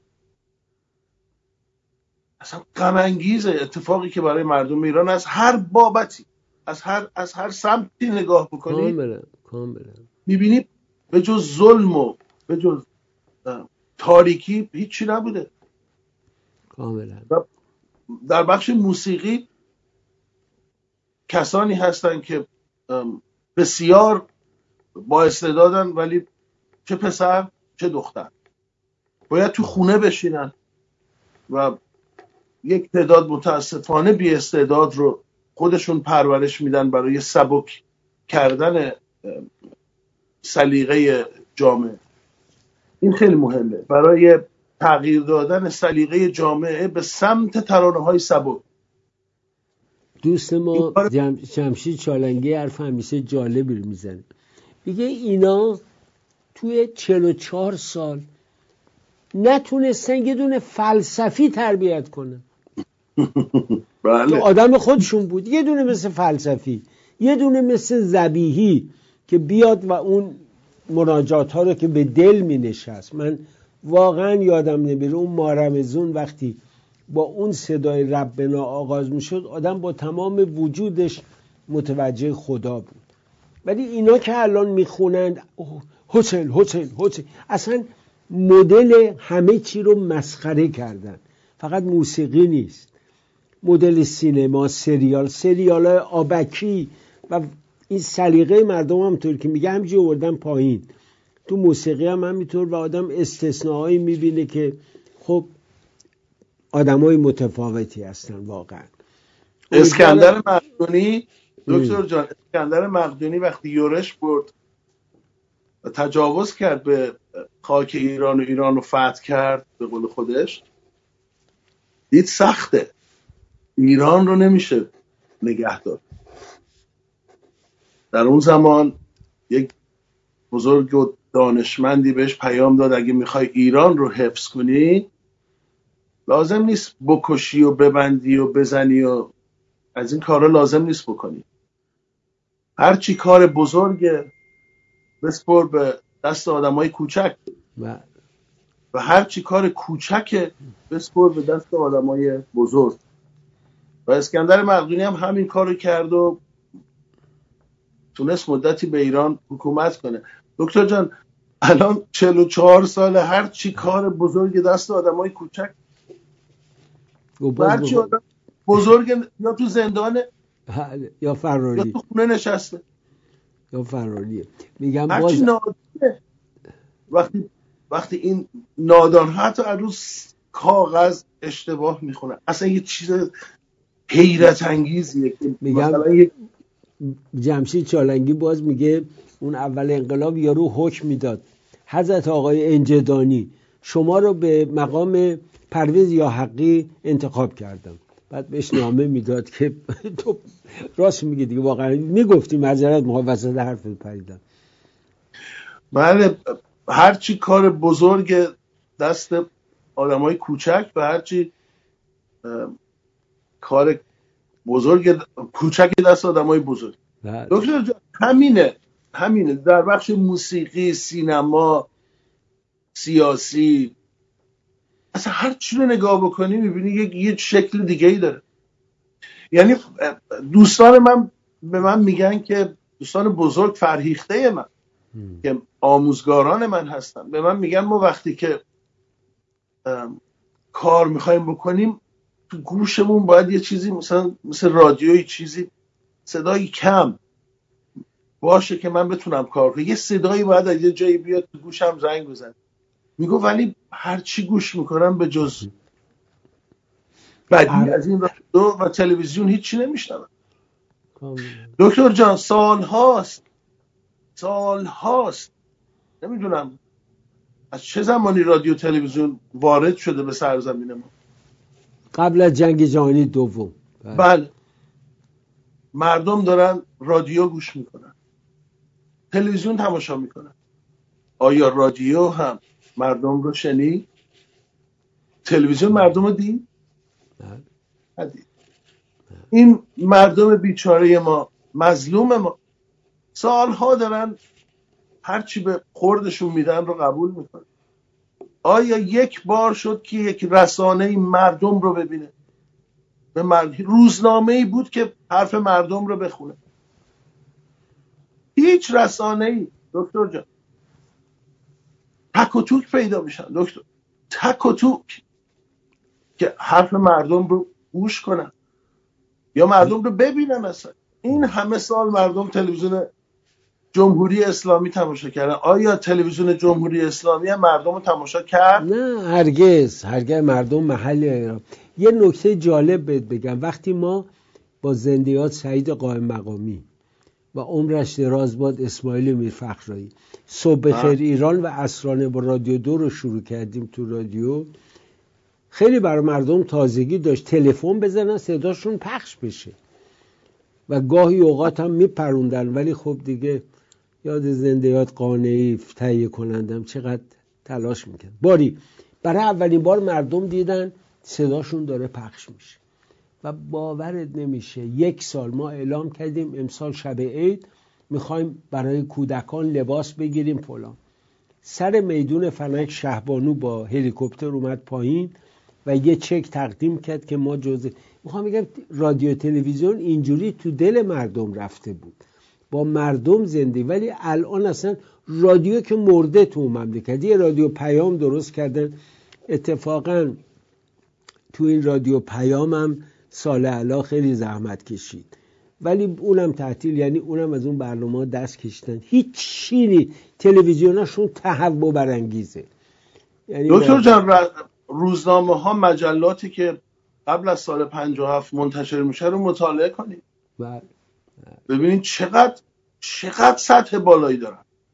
اصلا غم انگیزه اتفاقی که برای مردم ایران از هر بابتی، از هر از هر سمتی نگاه بکنی کاملا کاملا میبینی به جز ظلم و به جز تاریکی هیچی نبوده. کاملا. و در بخش موسیقی کسانی هستن که بسیار با استعدادن ولی چه پسر چه دختر باید تو خونه بشینن و یک تعداد متاسفانه بی استعداد رو خودشون پرورش میدن برای سبک کردن سلیقه جامعه. این خیلی مهمه برای تغییر دادن سلیقه جامعه به سمت ترانه‌های سبک. دوست ما جم... جمشید چالنگی حرف همیشه جالبی رو میزنه، میگه اینا توی چهل و چهار سال نتونستن یه دونه فلسفی تربیت کنن. بله. که آدم خودشون بود، یه دونه مثل فلسفی، یه دونه مثل ذبیحی که بیاد و اون مناجات ها رو که به دل می نشست. من واقعا یادم نمیره اون مارمزون وقتی با اون صدای ربنا آغاز می شد آدم با تمام وجودش متوجه خدا بود. ولی اینا که الان می خونند حسین حسین حسین، اصلا مدل همه چی رو مسخره کردن. فقط موسیقی نیست، مدل سینما، سریال، سریال های آبکی و این سلیقه مردم هم طور که میگه همینجوری آوردن پایین. تو موسیقی هم همینطور و آدم استثناهایی میبینه که خب آدمای متفاوتی هستن واقعا. اسکندر مقدونی، دکتر جان، اسکندر مقدونی وقتی یورش برد و تجاوز کرد به خاک ایران و ایران رو فتح کرد به قول خودش، دید سخته، ایران رو نمیشه نگه داشت. در اون زمان یک بزرگ و دانشمندی بهش پیام داد اگه میخوای ایران رو حفظ کنی لازم نیست بکشی و ببندی و بزنی و از این کارا لازم نیست بکنی. هرچی کار بزرگه بسپر به دست آدمای کوچک و و هرچی کار کوچکه بسپر به دست آدمای بزرگ. و اسکندر مقدونی هم همین کارو کرد و تونست مدتی به ایران حکومت کنه. دکتر جان الان چهل و چهار سال هر چی کار بزرگ دست آدمای کوچک، هر چی آدم بزرگ یا تو زندانه یا فراری یا تو خونه نشسته یا فراری. میگم باز نادانه. وقتی وقتی این نادان حتی عروس کاغذ اشتباه میخونه اصلا یه چیز حیرت انگیزیه که میگم مثلا یک جمشید چالنگی باز میگه اون اول انقلاب یارو حکم میداد حضرت آقای انجدانی شما رو به مقام پرویز یا حقی انتخاب کردم. بعد بهش نامه میداد که تو راست میگی دیگه، واقعا میگفتی معذرت میخوام وسط حرفت پریدم. بله، هرچی کار بزرگ دست آدمای کوچک و هرچی کار بزرگ کوچک دست آدمای بزرگ. دکتر جان همینه همینه در بخش موسیقی، سینما، سیاسی، اصلا هر چی رو نگاه بکنی میبینی یک یه شکل دیگه ای داره. یعنی دوستان من به من میگن که دوستان بزرگ فرهیخته من هم. که آموزگاران من هستن، به من میگن ما وقتی که کار میخوایم بکنیم تو گوشمون باید یه چیزی مثلا مثل رادیوی چیزی صدایی کم باشه که من بتونم کار کنم، یه صدایی باید از یه جایی بیاد تو گوشم زنگ بزنه. میگو ولی هر چی گوش میکنم به جز بدی از این رادیو و تلویزیون هیچی نمیشنم. دکتر جان سال هاست سال هاست نمیدونم از چه زمانی رادیو تلویزیون وارد شده به سرزمین ما، قبل از جنگ جهانی دوم. بله. بله مردم دارن رادیو گوش میکنن، تلویزیون تماشا میکنن. آیا رادیو هم مردم رو شنید؟ تلویزیون مردم رو دید؟ ندید. این مردم بیچاره ما، مظلوم ما، سالها دارن هرچی به خوردشون میدن رو قبول میکنن. آیا یک بار شد که یک رسانه مردم رو ببینه؟ به مرد... روزنامه‌ای بود که حرف مردم رو بخونه؟ هیچ رسانه‌ای دکتر جان. تک و توک پیدا میشن دکتر، تک و توک که حرف مردم رو گوش کنن یا مردم رو ببینن. اصلا این همه سال مردم تلویزیون جمهوری اسلامی تماشا کردن، آیا تلویزیون جمهوری اسلامی هم مردم رو تماشا کرد؟ نه هرگز هرگز. مردم محل ایران. یه نکته جالب بهت بگم، وقتی ما با زندیات سعید قائم مقامی و عمرش دراز باد اسماعیل میرفخرایی صبح خیر ایران و عصرانه با رادیو دو رو شروع کردیم، تو رادیو خیلی برای مردم تازگی داشت تلفن بزنن صداشون پخش بشه و گاهی اوقات هم میپروندن، ولی خب دیگه یاد زندیات قانعی تهیه کنندم چقدر تلاش میکرد. باری برای اولین بار مردم دیدن صداشون داره پخش میشه و باورت نمیشه. یک سال ما اعلام کردیم امسال شب عید میخوایم برای کودکان لباس بگیریم فلان. سر میدون فلک شهبانو با هلیکوپتر اومد پایین و یه چک تقدیم کرد که ما جزء، میخوام بگم رادیو تلویزیون اینجوری تو دل مردم رفته بود، با مردم زنده. ولی الان اصلا رادیو که مرده تو مملکت. یه رادیو پیام درست کردن، اتفاقا تو این رادیو پیام هم سال علا خیلی زحمت کشید ولی اونم تعطیل، یعنی اونم از اون برنامه دست کشیدن. هیچ چیزی تلویزیوناشون تهوع برانگیزه. یعنی دکتر جان روزنامه ها مجلاتی که قبل از سال پنجاه و هفت منتشر میشه رو مطالعه کنید. بله. ببینید چقدر چقدر سطح بالایی دارن.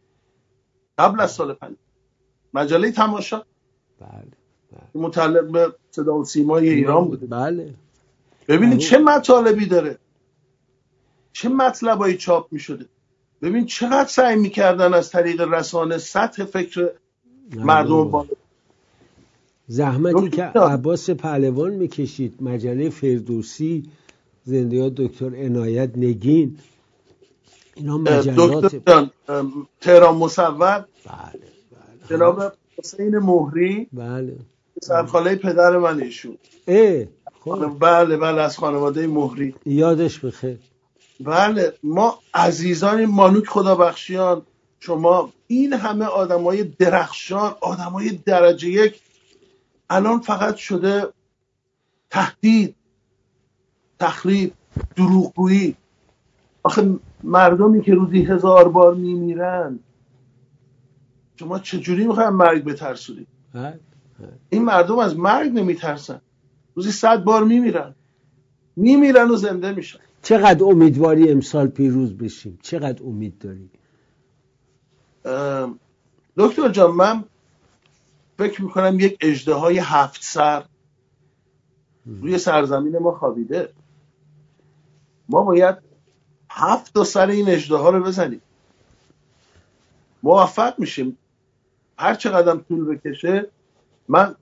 قبل از سال پنجاه مجله تماشا بله بله متعلق به صدا و سیمای ایران بوده. بله. ببینید چه مطالبی داره، چه مطلبایی چاپ میشده. ببین چقدر سعی میکردن از طریق رسانه سطح فکر مردم بالا. زحمتی که عباس پهلوان میکشید، مجله فردوسی، زندیات دکتر عنایت نگین، اینا مجلات دکتر جان تهران مصور، بله بله، جناب حسین مهری، بله سرخاله پدر من ایشون، اه خب. بله بله از خانواده مهری، یادش بخیر. بله ما عزیزان مانوک خدا بخشیان، شما این همه آدمای درخشان، آدمای درجه یک، الان فقط شده تهدید، تخریب، دروغگویی. آخه مردمی که روزی هزار بار میمیرن شما چجوری میخواین مرگ بترسونید؟ این مردم از مرگ نمیترسن، روزی صد بار میمیرن میمیرن و زنده میشن. چقدر امیدواری امسال پیروز بشیم؟ چقدر امید داری؟ دکتر جان من فکر میکنم یک اژدهای هفت سر روی سرزمین ما خوابیده. ما باید هفت تا سر این اژدها رو بزنیم، موفق میشیم. هر چقدر طول بکشه. من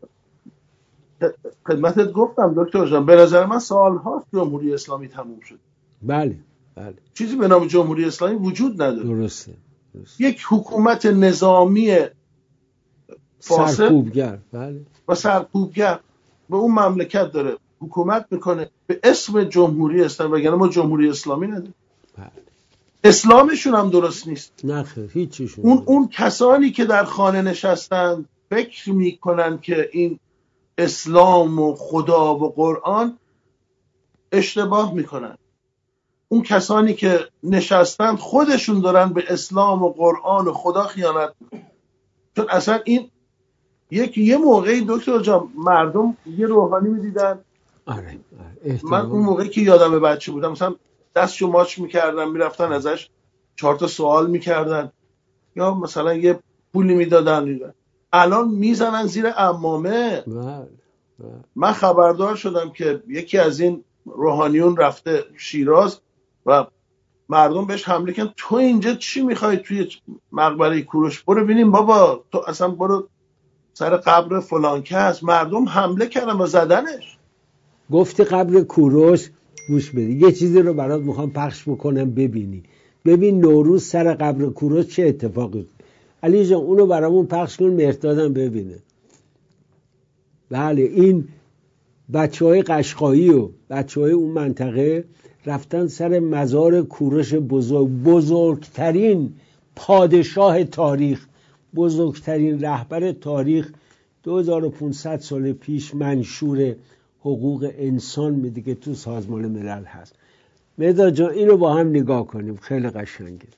خدمتت گفتم دکتر جان به نظر من سال‌هاست جمهوری اسلامی تموم شد. بله بله. چیزی به نام جمهوری اسلامی وجود نداره. درسته, درسته. یک حکومت نظامی فاسد سرکوبگر بله. و سرکوبگر به اون مملکت داره حکومت میکنه به اسم جمهوری اسلامی، وگرنه ما جمهوری اسلامی نداریم. بله. اسلامشون هم درست نیست. نه خیر هیچیشون. اون اون کسانی که در خانه نشستن فکر میکنن که این اسلام و خدا و قرآن، اشتباه میکنن. اون کسانی که نشستن خودشون دارن به اسلام و قرآن و خدا خیانت میکنن. چون اصلا این یک یه موقعی دکتر جان مردم یه روحانی میدیدن. آره. آره. من اون موقعی که یادم بچه بودم مثلا دستشو ماچ میکردن، میرفتن ازش چهار تا سوال میکردن یا مثلا یه پولی میدادن. الان میزنن زیر عمامه. بله. من خبردار شدم که یکی از این روحانیون رفته شیراز و مردم بهش حمله کردن. تو اینجا چی میخوای توی مقبره کوروش؟ برو ببینیم بابا، تو اصلا برو سر قبر فلان کس. مردم حمله کردن و زدنش. گفتی قبر کوروش، گوش بده یه چیزی رو برات میخوام پخش بکنم ببینی. ببین نوروز سر قبر کوروش چه اتفاقی. علی جان اونو برامون پخش کن، مهردادم ببینه. بله این بچه های قشقایی و بچه های اون منطقه رفتن سر مزار کوروش بزرگ، بزرگترین پادشاه تاریخ، بزرگترین رهبر تاریخ. دو هزار و پانصد سال پیش منشور حقوق انسان میده که تو سازمان ملل هست. مهرداد جان اینو با هم نگاه کنیم، خیلی قشنگه.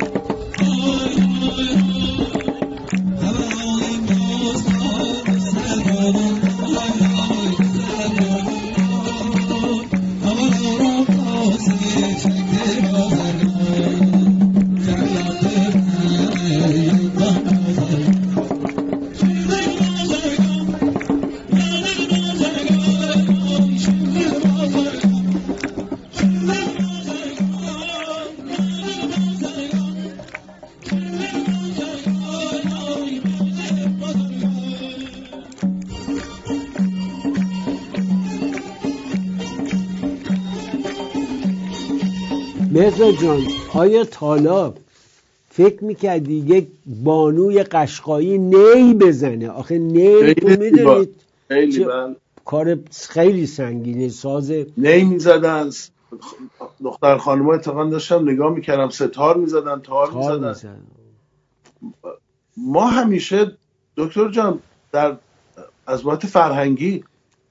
مهرداد جان آیا تالا فکر میکردی یک بانوی قشقایی نی بزنه؟ آخه نی تو میدونید خیلی کار خیلی سنگینه. ساز نی میزدن. دختر خانم‌ها اتفاقا داشتم نگاه میکردم ستار میزدن، تار, تار میزدن. میزدن ما همیشه دکتر جان در از بابت فرهنگی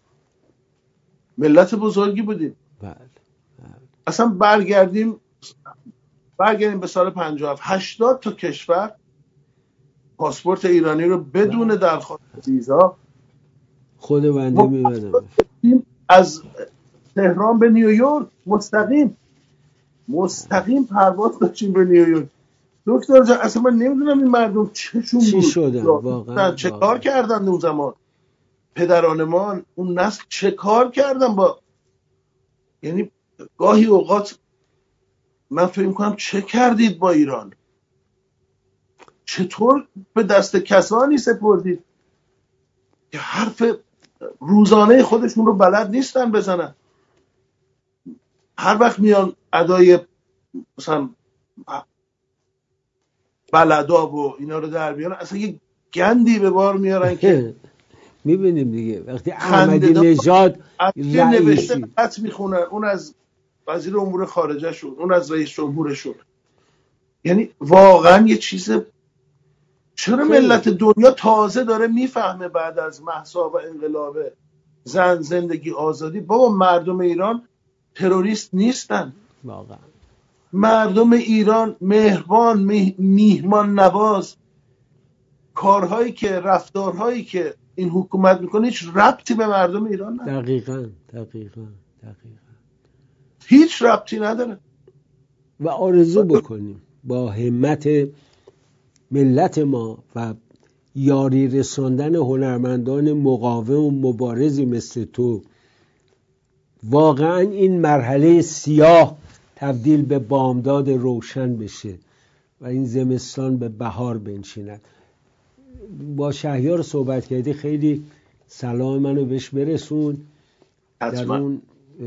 ملت بزرگی بودیم. بله. اصلا برگردیم برگردیم به سال پنجاه و هفت هشتاد تا کشور پاسپورت ایرانی رو بدون درخواست ویزا خود بنده میبردم. از تهران به نیویورک مستقیم مستقیم پرواز داشتیم به نیویورک. دکتر جان اصلا من نمیدونم این مردم چشون چی بود شدن واقعا، چه کار کردن اون زمان پدرانمان، اون نسل چه کار کردن با، یعنی گاهی اوقات من فکر می‌کنم چه کردید با ایران، چطور به دست کسانی سپردید که حرف روزانه خودشون رو بلد نیستن بزنن. هر وقت میان ادای مثلا بلدا و اینا رو در بیارن اصلا یه گندی به بار میارن که میبینیم دیگه وقتی احمدی نژاد نوشته خط میخونن، اون از وزیر امور خارجه شون، اون از رئیس جمهورشون. یعنی واقعا یه چیز، چرا ملت دنیا تازه داره میفهمه بعد از مهسا و انقلاب زن زندگی آزادی بابا مردم ایران تروریست نیستن. واقعا مردم ایران مهربان، میهمان نواز. کارهایی که رفتارهایی که این حکومت میکنه هیچ ربطی به مردم ایران نداره. دقیقاً دقیقاً دقیقاً هیچ ربطی نداره. و آرزو بکنیم با همت ملت ما و یاری رساندن هنرمندان مقاوم و مبارزی مثل تو واقعا این مرحله سیاه تبدیل به بامداد روشن بشه و این زمستان به بهار بنشیند. با شهیار صحبت کردی، خیلی سلام منو بهش برسون. در اون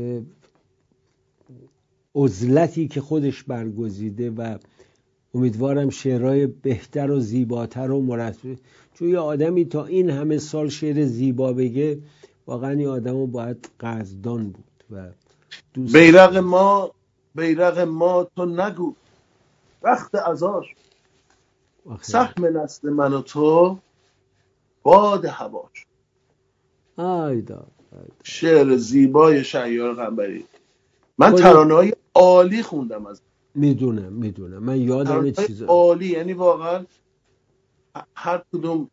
عزلتی که خودش برگزیده و امیدوارم شعرهای بهتر و زیباتر و مرتب، چون یه آدمی تا این همه سال شعر زیبا بگه واقعا این آدمو باید قدردان بود. و بیرق ما بیرق ما تو نگو وقت عزاش، سهم نسل من و تو باد هواش. آیدا شعر زیبای شهیار قنبری. من ترانه‌های عالی خوندم از میدونم میدونم من یادم چیزا عالی، یعنی واقعا هر کدوم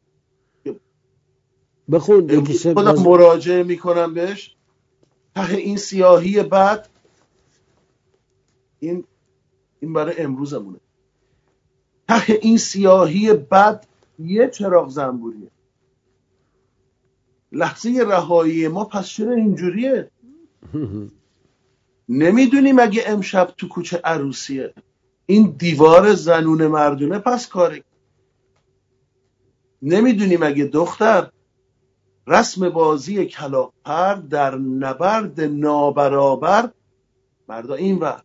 بخون خودم باز... مراجعه میکنم بهش. ته این سیاهی بد، این این برای امروزمونه، ته این سیاهی بد یه چراغ زنبوریه، لحظه رهایی ما پس چرا اینجوریه؟ نمیدونیم اگه امشب تو کوچه عروسیه، این دیوار زنون مردونه پس کاره. نمیدونیم اگه دختر رسم بازی کلاغ‌پر در نبرد نابرابر مردا این ور.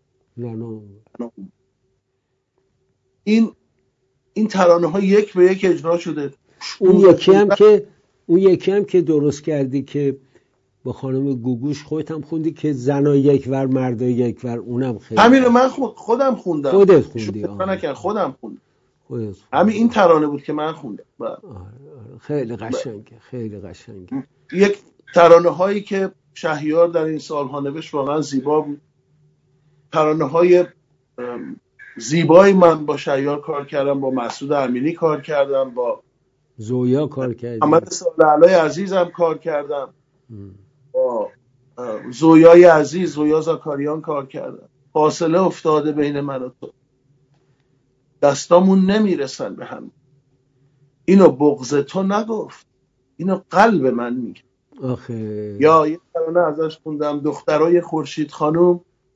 این این ترانه ها یک به یک اجرا شده. اون یکی هم که اون یکی هم که درست کردی که با خانم گوگوش خودت هم خوندی که زنا یک ور مردا یک ور، اونم خیلی همین رو من خودم خوندم. خودت خوندی؟ آه. خودم خوندم. همین این ترانه بود که من خوندم. خیلی قشنگه، خیلی قشنگه. یک ترانه هایی که شهیار در این سالها نوشت واقعا زیبا بود. ترانه های زیبایی من با شهیار کار کردم، با مسعود امینی کار کردم، با زویا کار کردم، محمد صالح‌علی عزیزم کار کردم، با زویای عزیز زویا زاکاریان کار کردم. فاصله افتاده بین من و تو، دستامون نمیرسن به هم، اینو بغض تو نگفت، اینو قلب من میگه. آخه یا یه ترانه ازش خوندم، دخترای خورشید خانوم،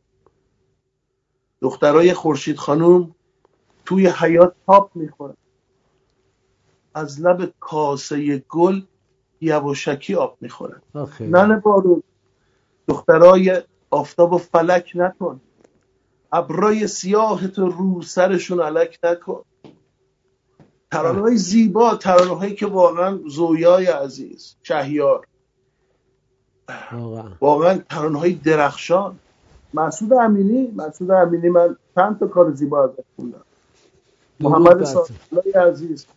دخترای خورشید خانوم توی حیاط تاب میخورن، از لب کاسه گل یواشکی آب میخورن. ننه بارون دخترای آفتاب و فلک نکن، ابرای سیاه تو رو سرشون علک نکن. ترانه های زیبا، ترانه هایی که واقعا زویای عزیز، شهیار، واقعا ترانه های درخشان. مسعود امینی مسعود امینی من چند تا کار زیبا ازش خوندم. محمد صالح‌علی عزیز،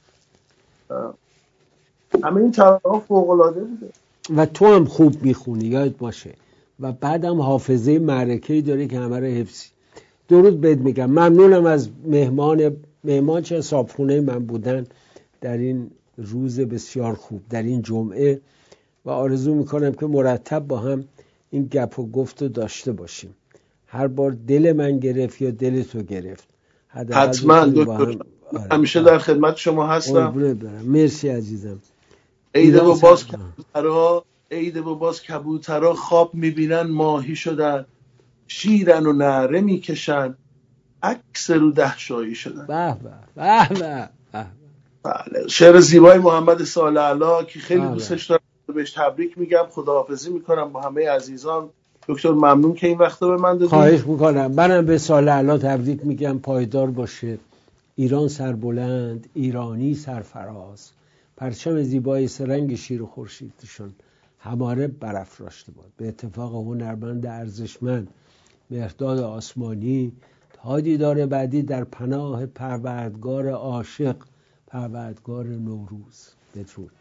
همه این ترانه ها فوق العاده بوده. و تو هم خوب میخونی یاد باشه، و بعدم حافظه معرکه‌ای داری که همه رو حفظی. درود بهت میگم. ممنونم از مهمان مهمان چه صاحبخونه من بودن در این روز بسیار خوب، در این جمعه، و آرزو میکنم که مرتب با هم این گپ و گفت رو داشته باشیم. هر بار دل من گرفت یا دل تو گرفت، حتما دکتر، همیشه در خدمت شما هستم. مرسی عزیزم. عید و باز کبوترها عید و باز کبوترها خواب میبینن ماهی شدن، شیرن و نعره میکشن، عکس رو دهشایی شدن. به به به به. بله، شعر زیبای محمد صالح‌علی که خیلی بله. دوستش دارم، بهش تبریک میگم. خداحافظی میکنم با همه عزیزان. دکتر ممنون که این وقت به من دادید. خواهش میکنم. منم به صالح‌علی تبریک میگم. پایدار باشه. ایران سربلند، ایرانی سرفراز، پرچم زیبای سرنگ شیر و خورشیدشون هماره برافراشته باد. به اتفاق هنرمند ارزشمند مهرداد آسمانی، تا دیدار بعدی در پناه پروردگار عاشق، پروردگار نوروز. بدرود.